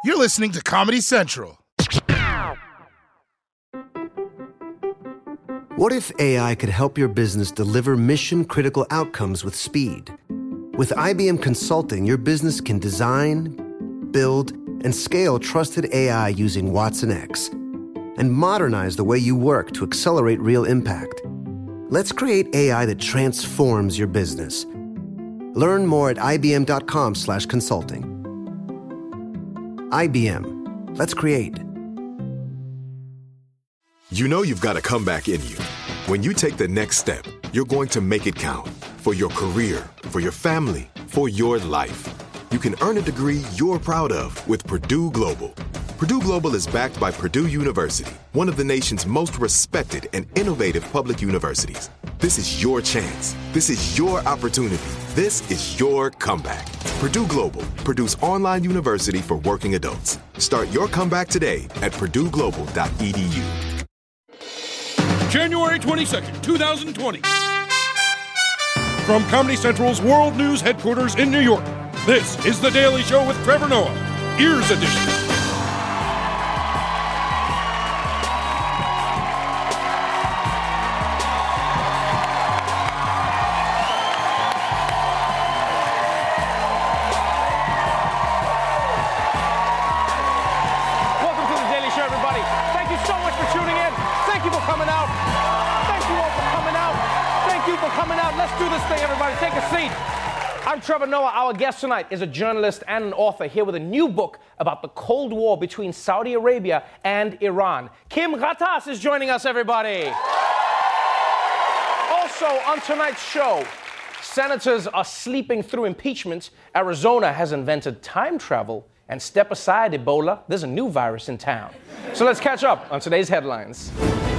You're listening to Comedy Central. What if AI could help your business deliver mission-critical outcomes with speed? With IBM Consulting, your business can design, build, and scale trusted AI using Watson X, and modernize the way you work to accelerate real impact. Let's create AI that transforms your business. Learn more at ibm.com/consulting. IBM. Let's create. You know you've got a comeback in you. When you take the next step, you're going to make it count. For your career, for your family, for your life. You can earn a degree you're proud of with Purdue Global. Purdue Global is backed by Purdue University, one of the nation's most respected and innovative public universities. This is your chance. This is your opportunity. This is your comeback. Purdue Global, Purdue's online university for working adults. Start your comeback today at purdueglobal.edu. January 22nd, 2020. From Comedy Central's World News headquarters in New York, this is The Daily Show with Trevor Noah, Ears Edition. Welcome to The Daily Show, everybody. Thank you so much for tuning in. Thank you for coming out. Thank you all for coming out. Thank you for coming out. Let's do this thing, everybody. Take a seat. I'm Trevor Noah. Our guest tonight is a journalist and an author here with a new book about the Cold War between Saudi Arabia and Iran. Kim Ghattas is joining us, everybody. Also, on tonight's show, senators are sleeping through impeachment. Arizona has invented time travel. And step aside, Ebola, there's a new virus in town. So let's catch up on today's headlines.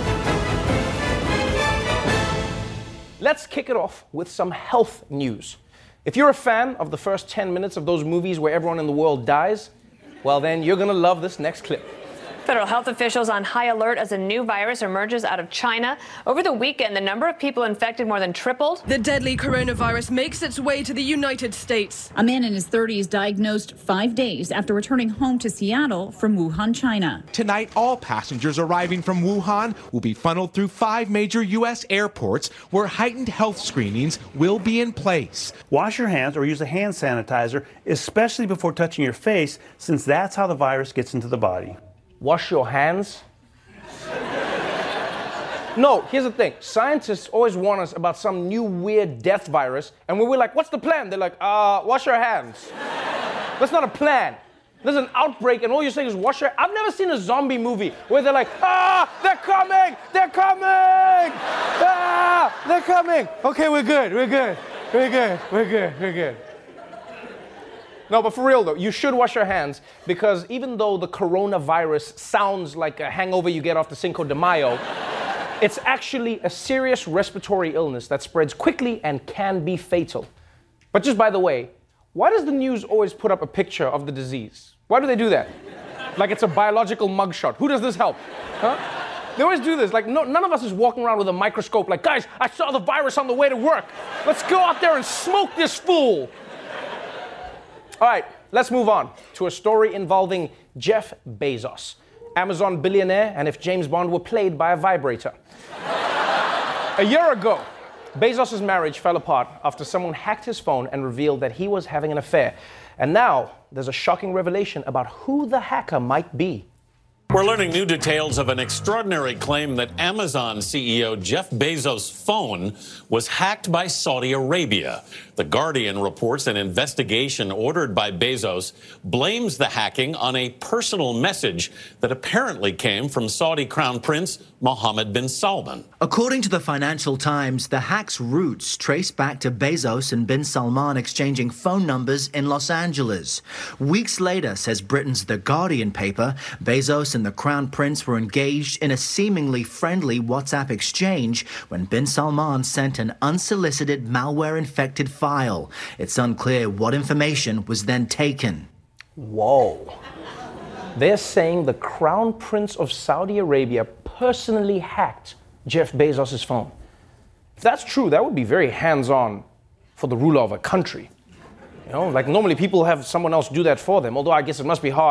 Let's kick it off with some health news. If you're a fan of the first 10 minutes of those movies where everyone in the world dies, well then you're gonna love this next clip. Federal health officials on high alert as a new virus emerges out of China. Over the weekend, the number of people infected more than tripled. The deadly coronavirus makes its way to the United States. A man in his 30s diagnosed 5 days after returning home to Seattle from Wuhan, China. Tonight, all passengers arriving from Wuhan will be funneled through 5 major U.S. airports where heightened health screenings will be in place. Wash your hands or use a hand sanitizer, especially before touching your face, since that's how the virus gets into the body. Wash your hands? No, here's the thing. Scientists always warn us about some new weird death virus, and when we're like, what's the plan? They're like, wash your hands. That's not a plan. There's an outbreak, and all you're saying is wash your... I've never seen a zombie movie where they're like, they're coming! They're coming! They're coming! Okay, we're good. No, but for real though, you should wash your hands because even though the coronavirus sounds like a hangover you get off the Cinco de Mayo, it's actually a serious respiratory illness that spreads quickly and can be fatal. But just by the way, why does the news always put up a picture of the disease? Why do they do that? Like it's a biological mugshot. Who does this help? Huh? They always do this. Like none of us is walking around with a microscope like, guys, I saw the virus on the way to work. Let's go out there and smoke this fool. All right, let's move on to a story involving Jeff Bezos, Amazon billionaire, and if James Bond were played by a vibrator. A year ago, Bezos' marriage fell apart after someone hacked his phone and revealed that he was having an affair. And now, there's a shocking revelation about who the hacker might be. We're learning new details of an extraordinary claim that Amazon CEO Jeff Bezos' phone was hacked by Saudi Arabia. The Guardian reports an investigation ordered by Bezos blames the hacking on a personal message that apparently came from Saudi Crown Prince Mohammed bin Salman. According to the Financial Times, the hack's roots trace back to Bezos and bin Salman exchanging phone numbers in Los Angeles. Weeks later, says Britain's The Guardian paper, Bezos and the Crown Prince were engaged in a seemingly friendly WhatsApp exchange when bin Salman sent an unsolicited malware-infected file. It's unclear what information was then taken. Whoa. They're saying the Crown Prince of Saudi Arabia personally hacked Jeff Bezos' phone. If that's true, that would be very hands-on for the ruler of a country. You know, like normally people have someone else do that for them, although I guess it must be hard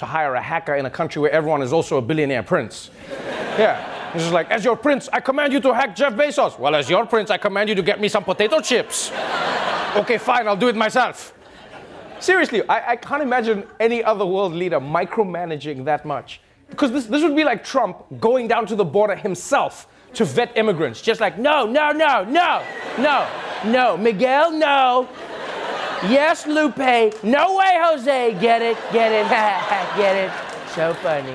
to hire a hacker in a country where everyone is also a billionaire prince. Yeah. He's just like, as your prince, I command you to hack Jeff Bezos. Well, as your prince, I command you to get me some potato chips. Okay, fine, I'll do it myself. Seriously, I can't imagine any other world leader micromanaging that much. Because this would be like Trump going down to the border himself to vet immigrants. Just like, no, no, no, no, no, no. Miguel, no. Yes, Lupe. No way, Jose. Get it, get it. So funny.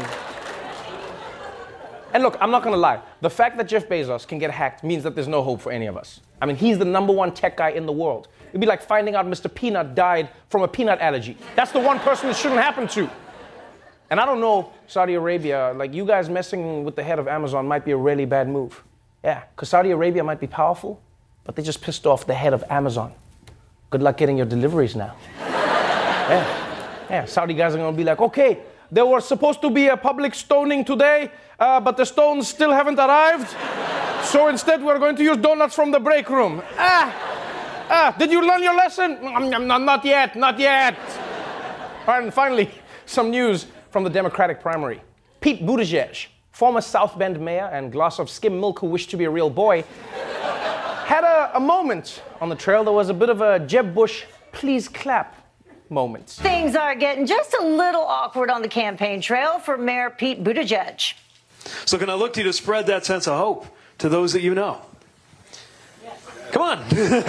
And look, I'm not gonna lie. The fact that Jeff Bezos can get hacked means that there's no hope for any of us. I mean, he's the #1 tech guy in the world. It'd be like finding out Mr. Peanut died from a peanut allergy. That's the one person it shouldn't happen to. And I don't know, Saudi Arabia, like you guys messing with the head of Amazon might be a really bad move. Yeah, because Saudi Arabia might be powerful, but they just pissed off the head of Amazon. Good luck getting your deliveries now. Yeah, Saudi guys are gonna be like, okay, there was supposed to be a public stoning today, but the stones still haven't arrived. So instead we're going to use donuts from the break room. Did you learn your lesson? Not yet. All right, and finally, some news from the Democratic primary. Pete Buttigieg, former South Bend mayor and glass of skim milk who wished to be a real boy, had a moment on the trail that was a bit of a Jeb Bush, please clap moment. Things are getting just a little awkward on the campaign trail for Mayor Pete Buttigieg. So can I look to you to spread that sense of hope to those that you know? Yes. Come on.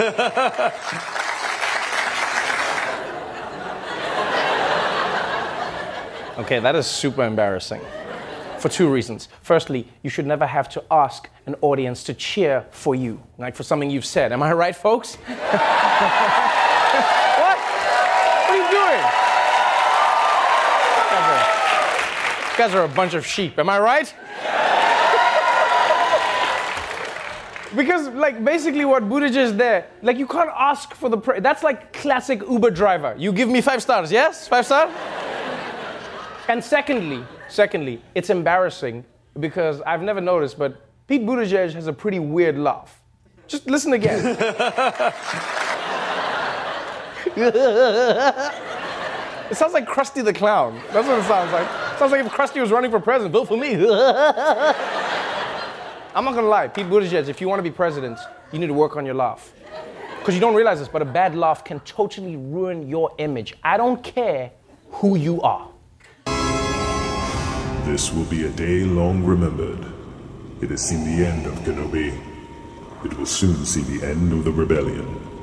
Okay, that is super embarrassing. For 2 reasons. Firstly, you should never have to ask an audience to cheer for you, like for something you've said. Am I right, folks? What? What are you doing? You guys are a bunch of sheep. Am I right? Because, like, basically what Buttigieg is there, like, you can't ask for the that's like classic Uber driver. You give me 5 stars, yes? 5 stars? And secondly, it's embarrassing because I've never noticed, but Pete Buttigieg has a pretty weird laugh. Just listen again. It sounds like Krusty the Clown. That's what it sounds like. It sounds like if Krusty was running for president. Vote for me. I'm not gonna lie, Pete Buttigieg, if you want to be president, you need to work on your laugh. Because you don't realize this, but a bad laugh can totally ruin your image. I don't care who you are. This will be a day long remembered. It has seen the end of Kenobi. It will soon see the end of the rebellion.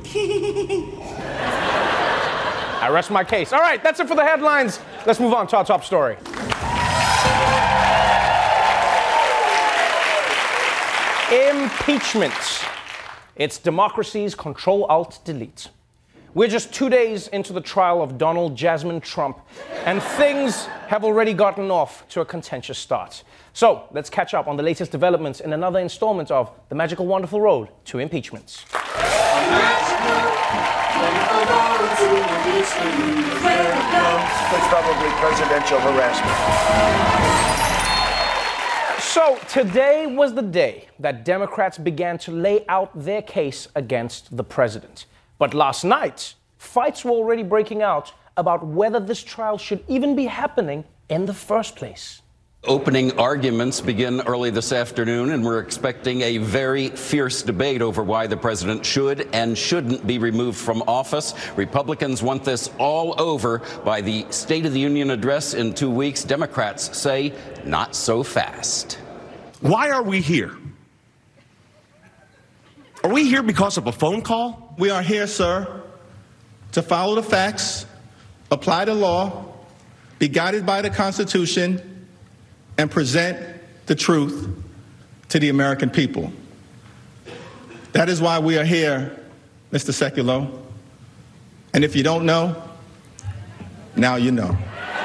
I rest my case. All right, that's it for the headlines. Let's move on to our top story. Impeachment. It's democracy's Control-Alt-Delete. We're just 2 days into the trial of Donald Jasmine Trump, and things have already gotten off to a contentious start. So let's catch up on the latest developments in another installment of The Magical Wonderful Road to Impeachment. It's probably presidential harassment. So today was the day that Democrats began to lay out their case against the president. But last night, fights were already breaking out about whether this trial should even be happening in the first place. Opening arguments begin early this afternoon, and we're expecting a very fierce debate over why the president should and shouldn't be removed from office. Republicans want this all over by the State of the Union address in 2 weeks. Democrats say not so fast. Why are we here? Are we here because of a phone call? We are here, sir, to follow the facts, apply the law, be guided by the Constitution, and present the truth to the American people. That is why we are here, Mr. Sekulow. And if you don't know, now you know.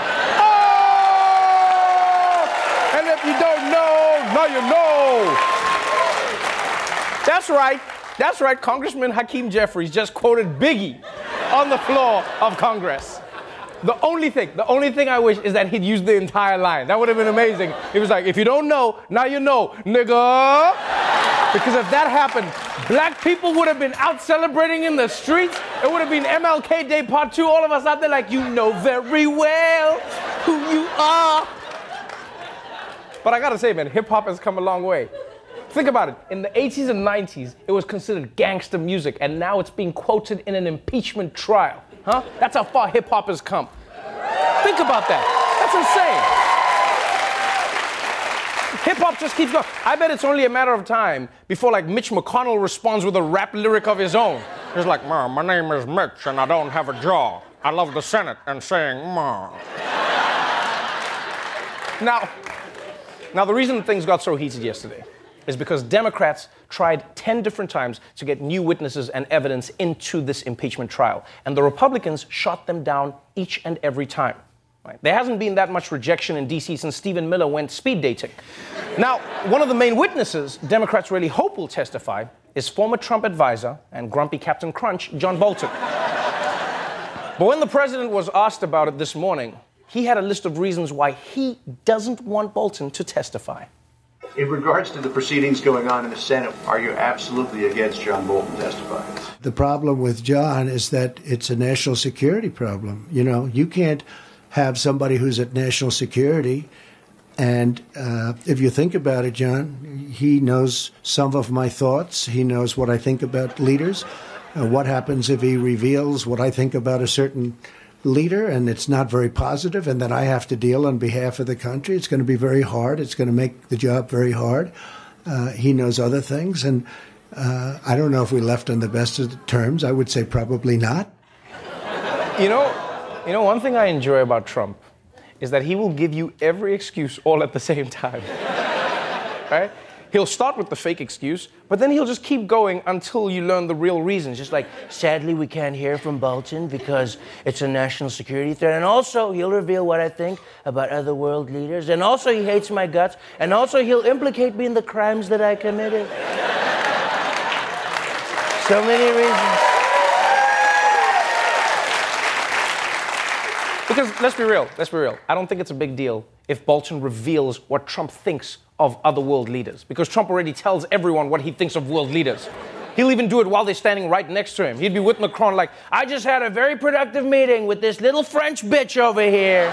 Oh! And if you don't know, now you know. That's right. That's right. Congressman Hakeem Jeffries just quoted Biggie on the floor of Congress. The only thing I wish is that he'd used the entire line. That would have been amazing. He was like, if you don't know, now you know, nigga. Because if that happened, black people would have been out celebrating in the streets. It would have been MLK Day Part 2. All of us out there like, you know very well who you But I gotta say, man, hip-hop has come a long way. Think about it. In the 80s and 90s, it was considered gangster music, and now it's being quoted in an impeachment trial. Huh? That's how far hip-hop has come. Think about that. That's insane. Hip-hop just keeps going. I bet it's only a matter of time before, like, Mitch McConnell responds with a rap lyric of his own. He's like, "Ma, my name is Mitch, and I don't have a jaw. I love the Senate and saying, ma." Now, the reason things got so heated yesterday is because Democrats tried 10 different times to get new witnesses and evidence into this impeachment trial, and the Republicans shot them down each and every time. Right? There hasn't been that much rejection in D.C. since Stephen Miller went speed dating. Now, one of the main witnesses Democrats really hope will testify is former Trump advisor and grumpy Captain Crunch, John Bolton. But when the president was asked about it this morning, he had a list of reasons why he doesn't want Bolton to testify. In regards to the proceedings going on in the Senate, are you absolutely against John Bolton testifying? The problem with John is that it's a national security problem. You know, you can't have somebody who's at national security. And if you think about it, John, he knows some of my thoughts. He knows what I think about leaders. What happens if he reveals what I think about a certain leader and it's not very positive, and then I have to deal on behalf of the country? It's going to be very hard. It's going to make the job very hard. He knows other things. And I don't know if we left on the best of terms. I would say probably not. You know, one thing I enjoy about Trump is that he will give you every excuse all at the same time. Right? He'll start with the fake excuse, but then he'll just keep going until you learn the real reasons. Just like, sadly, we can't hear from Bolton because it's a national security threat. And also, he'll reveal what I think about other world leaders. And also, he hates my guts. And also, he'll implicate me in the crimes that I committed. So many reasons. Because let's be real. I don't think it's a big deal if Bolton reveals what Trump thinks of other world leaders, because Trump already tells everyone what he thinks of world leaders. He'll even do it while they're standing right next to him. He'd be with Macron like, "I just had a very productive meeting with this little French bitch over here."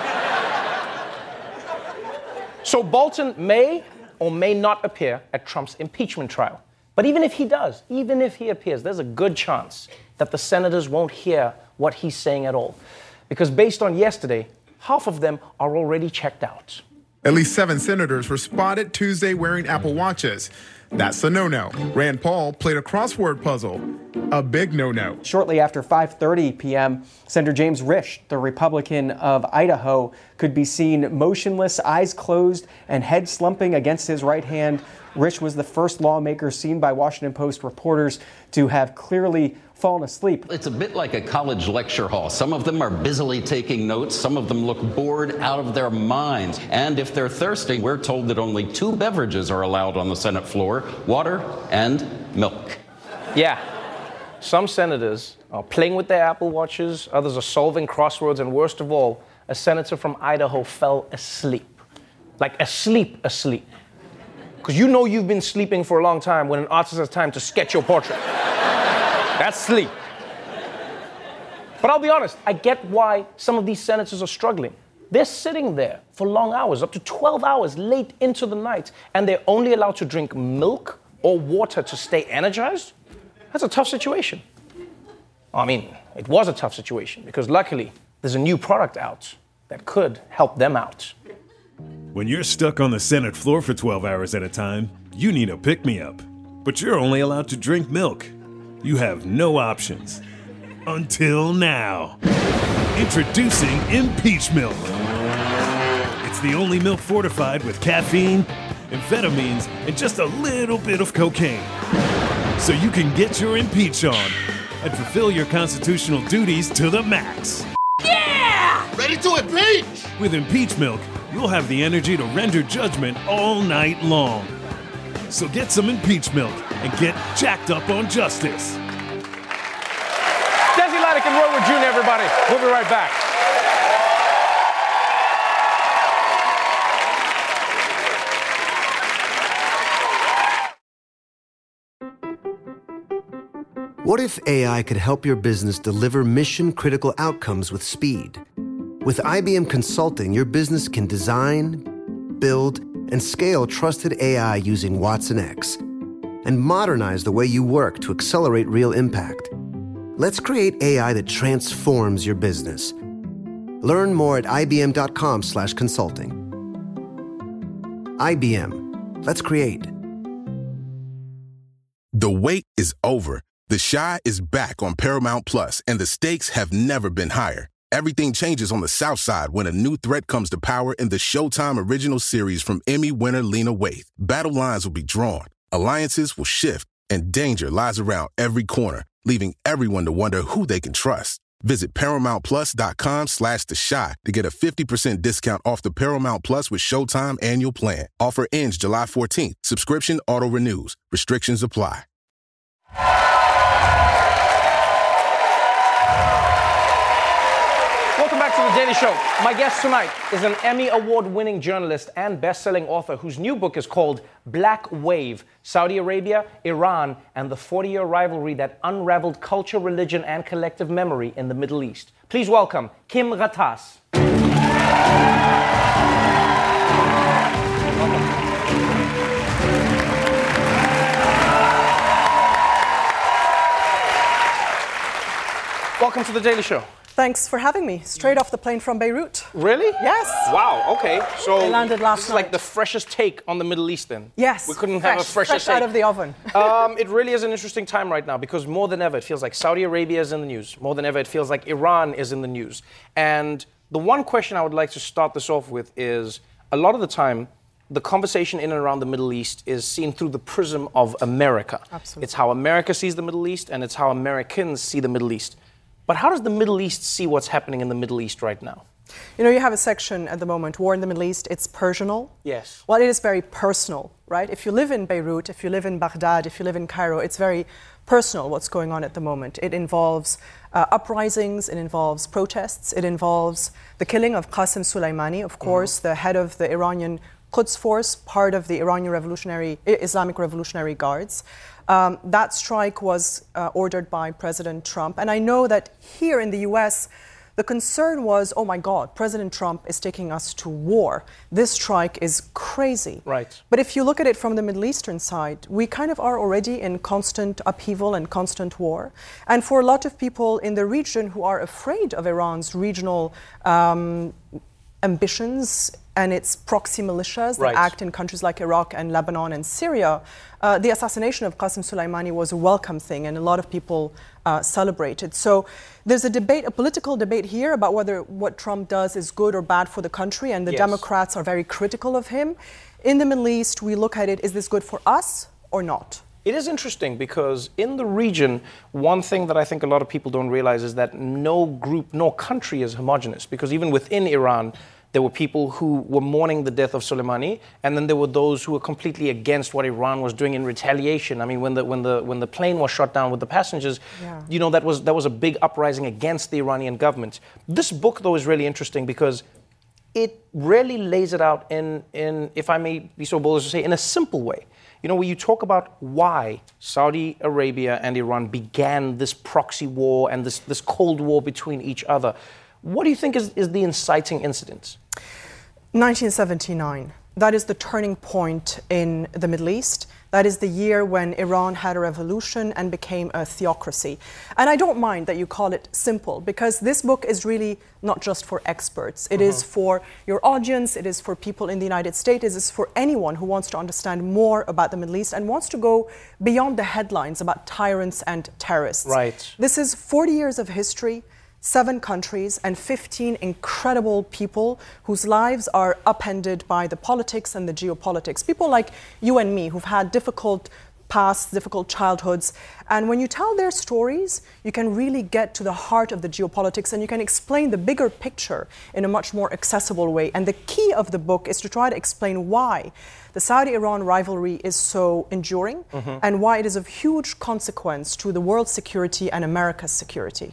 So Bolton may or may not appear at Trump's impeachment trial. But even if he does, even if he appears, there's a good chance that the senators won't hear what he's saying at all. Because based on yesterday, half of them are already checked out. At least 7 senators were spotted Tuesday wearing Apple Watches. That's a no-no. Rand Paul played a crossword puzzle. A big no-no. Shortly after 5:30 p.m., Senator James Risch, the Republican of Idaho, could be seen motionless, eyes closed, and head slumping against his right hand. Risch was the first lawmaker seen by Washington Post reporters to have clearly fallen asleep. It's a bit like a college lecture hall. Some of them are busily taking notes. Some of them look bored out of their minds. And if they're thirsty, we're told that only 2 beverages are allowed on the Senate floor: water and milk. Yeah. Some senators are playing with their Apple Watches. Others are solving crosswords. And worst of all, a senator from Idaho fell asleep. Like asleep. Because you know you've been sleeping for a long time when an artist has time to sketch your portrait. That's sleep. But I'll be honest, I get why some of these senators are struggling. They're sitting there for long hours, up to 12 hours late into the night, and they're only allowed to drink milk or water to stay energized? That's a tough situation. I mean, it was a tough situation because luckily there's a new product out that could help them out. When you're stuck on the Senate floor for 12 hours at a time, you need a pick-me-up. But you're only allowed to drink milk. You have no options. Until now. Introducing Impeach Milk. It's the only milk fortified with caffeine, amphetamines, and just a little bit of cocaine. So you can get your impeach on and fulfill your constitutional duties to the max. Yeah! Ready to impeach! With Impeach Milk, you'll have the energy to render judgment all night long. So get some Impeach Milk and get jacked up on justice. Desi Lydic and Roy Wood Jr., everybody. We'll be right back. What if AI could help your business deliver mission-critical outcomes with speed? With IBM Consulting, your business can design, build, and scale trusted AI using Watson X and modernize the way you work to accelerate real impact. Let's create AI that transforms your business. Learn more at ibm.com/consulting. IBM. Let's create. The wait is over. The Chi is back on Paramount Plus, and the stakes have never been higher. Everything changes on the South Side when a new threat comes to power in the Showtime original series from Emmy winner Lena Waithe. Battle lines will be drawn, alliances will shift, and danger lies around every corner, leaving everyone to wonder who they can trust. Visit ParamountPlus.com/The Chi to get a 50% discount off the Paramount Plus with Showtime annual plan. Offer ends July 14th. Subscription auto-renews. Restrictions apply. Welcome back to The Daily Show. My guest tonight is an Emmy Award-winning journalist and best-selling author whose new book is called Black Wave, Saudi Arabia, Iran, and the 40-year rivalry that unraveled culture, religion, and collective memory in the Middle East. Please welcome Kim Ghattas. Welcome to The Daily Show. Thanks for having me. Straight off the plane from Beirut. Really? Yes. Wow, okay. So I landed last this is night. like the freshest take on the Middle East then? Yes. We couldn't have a fresher fresh take. out of the oven. It really is an interesting time right now because more than ever it feels like Saudi Arabia is in the news. More than ever it feels like Iran is in the news. And the one question I would like to start this off with is a lot of the time the conversation in and around the Middle East is seen through the prism of America. Absolutely. It's how America sees the Middle East and it's how Americans see the Middle East. But how does the Middle East see what's happening in the Middle East right now? You know, you have a section at the moment, War in the Middle East, it's Persianal. Yes. Well, it is very personal, right? If you live in Beirut, if you live in Baghdad, if you live in Cairo, it's very personal what's going on at the moment. It involves uprisings, it involves protests, it involves the killing of Qasem Soleimani, of course, the head of the Iranian Quds Force, part of the Iranian Islamic Revolutionary Guards. That strike was ordered by President Trump. And I know that here in the US, the concern was, oh my God, President Trump is taking us to war. This strike is crazy. Right. But if you look at it from the Middle Eastern side, we kind of are already in constant upheaval and constant war. And for a lot of people in the region who are afraid of Iran's regional ambitions and its proxy militias that act in countries like Iraq and Lebanon and Syria, the assassination of Qasem Soleimani was a welcome thing, and a lot of people celebrated. So there's a debate, a political debate here about whether what Trump does is good or bad for the country, and the Democrats are very critical of him. In the Middle East, we look at it, is this good for us or not? It is interesting because in the region, one thing that I think a lot of people don't realize is that no group, no country is homogenous, because even within Iran, there were people who were mourning the death of Soleimani, and then there were those who were completely against what Iran was doing in retaliation. I mean, when the plane was shot down with the passengers, you know, that was a big uprising against the Iranian government. This book, though, is really interesting because it really lays it out in, if I may be so bold as to say, in a simple way. You know, where you talk about why Saudi Arabia and Iran began this proxy war and this Cold War between each other. What do you think is the inciting incident? 1979. That is the turning point in the Middle East. That is the year when Iran had a revolution and became a theocracy. And I don't mind that you call it simple, because this book is really not just for experts. It is for your audience, it is for people in the United States, it is for anyone who wants to understand more about the Middle East and wants to go beyond the headlines about tyrants and terrorists. Right. This is 40 years of history, 7 countries, and 15 incredible people whose lives are upended by the politics and the geopolitics. People like you and me who've had difficult pasts, difficult childhoods. And when you tell their stories, you can really get to the heart of the geopolitics and you can explain the bigger picture in a much more accessible way. And the key of the book is to try to explain why the Saudi-Iran rivalry is so enduring and why it is of huge consequence to the world's security and America's security.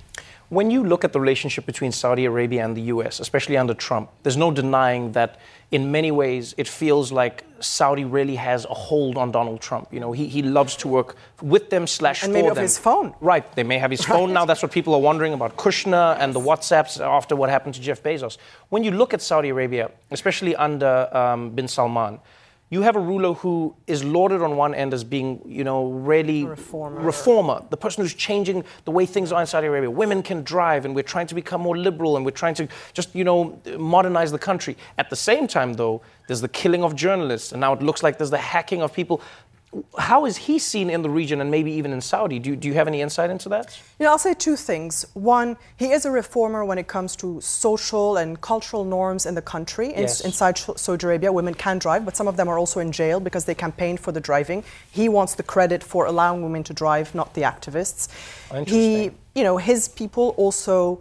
When you look at the relationship between Saudi Arabia and the US, especially under Trump, there's no denying that in many ways it feels like Saudi really has a hold on Donald Trump. You know, he loves to work with them / for them. And maybe of his phone. Right, they may have his phone now. That's what people are wondering about Kushner and the WhatsApps after what happened to Jeff Bezos. When you look at Saudi Arabia, especially under bin Salman, you have a ruler who is lauded on one end as being, you know, really reformer, the person who's changing the way things are in Saudi Arabia. Women can drive, and we're trying to become more liberal, and we're trying to just, you know, modernize the country. At the same time, though, there's the killing of journalists, and now it looks like there's the hacking of people. How is he seen in the region and maybe even in Saudi? Do you have any insight into that? You know, I'll say two things. One, he is a reformer when it comes to social and cultural norms in the country. Inside Saudi Arabia, women can drive, but some of them are also in jail because they campaigned for the driving. He wants the credit for allowing women to drive, not the activists. He, you know, his people also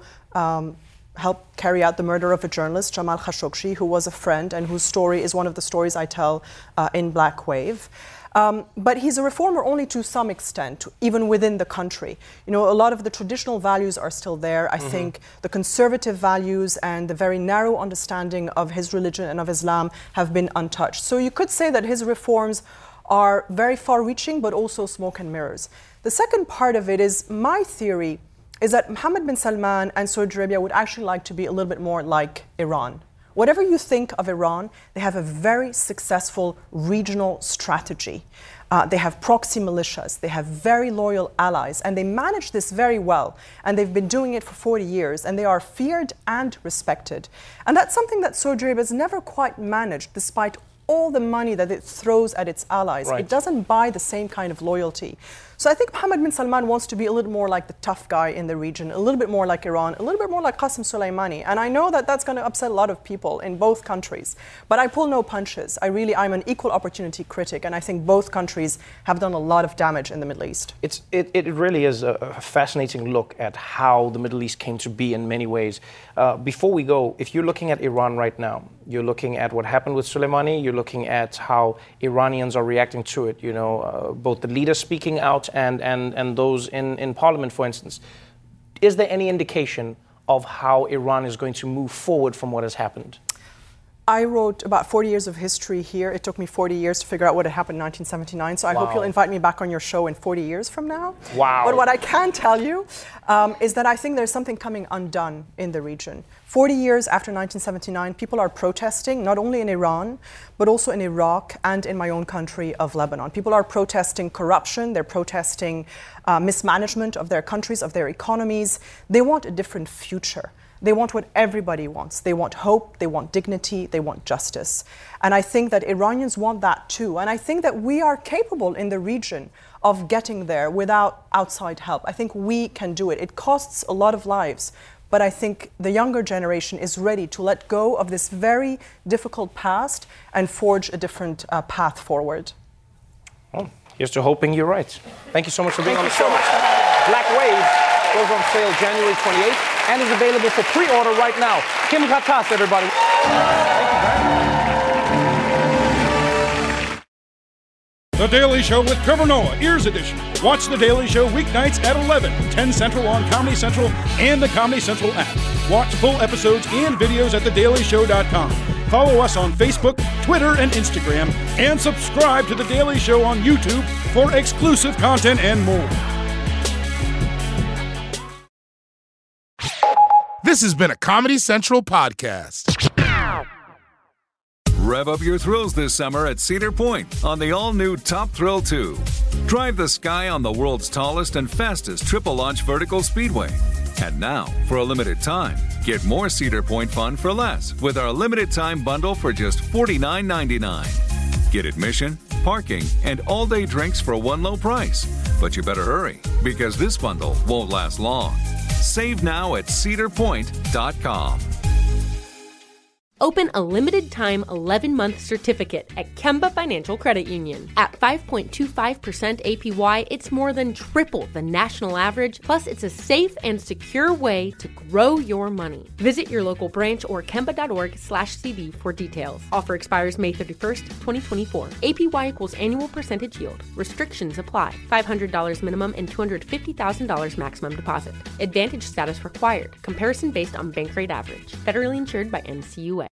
helped carry out the murder of a journalist, Jamal Khashoggi, who was a friend and whose story is one of the stories I tell in Black Wave. But he's a reformer only to some extent, even within the country. You know, a lot of the traditional values are still there. I think the conservative values and the very narrow understanding of his religion and of Islam have been untouched. So you could say that his reforms are very far-reaching, but also smoke and mirrors. The second part of it is, my theory is that Mohammed bin Salman and Saudi Arabia would actually like to be a little bit more like Iran. Whatever you think of Iran, they have a very successful regional strategy. They have proxy militias, they have very loyal allies, and they manage this very well. And they've been doing it for 40 years, and they are feared and respected. And that's something that Saudi Arabia has never quite managed, despite all the money that it throws at its allies. It doesn't buy the same kind of loyalty. So I think Mohammed bin Salman wants to be a little more like the tough guy in the region, a little bit more like Iran, a little bit more like Qasem Soleimani. And I know that that's going to upset a lot of people in both countries. But I pull no punches. I'm an equal opportunity critic, and I think both countries have done a lot of damage in the Middle East. It really is a fascinating look at how the Middle East came to be in many ways. Before we go, if you're looking at Iran right now, you're looking at what happened with Soleimani, you're looking at how Iranians are reacting to it, you know, both the leaders speaking out and those in parliament, for instance. Is there any indication of how Iran is going to move forward from what has happened? I wrote about 40 years of history here. It took me 40 years to figure out what had happened in 1979. So I hope you'll invite me back on your show in 40 years from now. Wow. But what I can tell you is that I think there's something coming undone in the region. 40 years after 1979, people are protesting, not only in Iran, but also in Iraq and in my own country of Lebanon. People are protesting corruption. They're protesting mismanagement of their countries, of their economies. They want a different future. They want what everybody wants. They want hope, they want dignity, they want justice. And I think that Iranians want that too. And I think that we are capable in the region of getting there without outside help. I think we can do it. It costs a lot of lives, but I think the younger generation is ready to let go of this very difficult past and forge a different path forward. Well, here's to hoping you're right. Thank you so much for being on the show. Black Wave goes on sale January 28th and is available for pre-order right now. Kim Khattas, everybody. Thank you very much. The Daily Show with Trevor Noah, Ears Edition. Watch The Daily Show weeknights at 11, 10 Central on Comedy Central and the Comedy Central app. Watch full episodes and videos at thedailyshow.com. Follow us on Facebook, Twitter, and Instagram, and subscribe to The Daily Show on YouTube for exclusive content and more. This has been a Comedy Central podcast. Rev up your thrills this summer at Cedar Point on the all-new Top Thrill 2. Drive the sky on the world's tallest and fastest triple-launch vertical speedway. And now, for a limited time, get more Cedar Point fun for less with our limited-time bundle for just $49.99. Get admission, parking, and all-day drinks for one low price. But you better hurry, because this bundle won't last long. Save now at cedarpoint.com. Open a limited-time 11-month certificate at Kemba Financial Credit Union. At 5.25% APY, it's more than triple the national average, plus it's a safe and secure way to grow your money. Visit your local branch or kemba.org/CD for details. Offer expires May 31st, 2024. APY equals annual percentage yield. Restrictions apply. $500 minimum and $250,000 maximum deposit. Advantage status required. Comparison based on bank rate average. Federally insured by NCUA.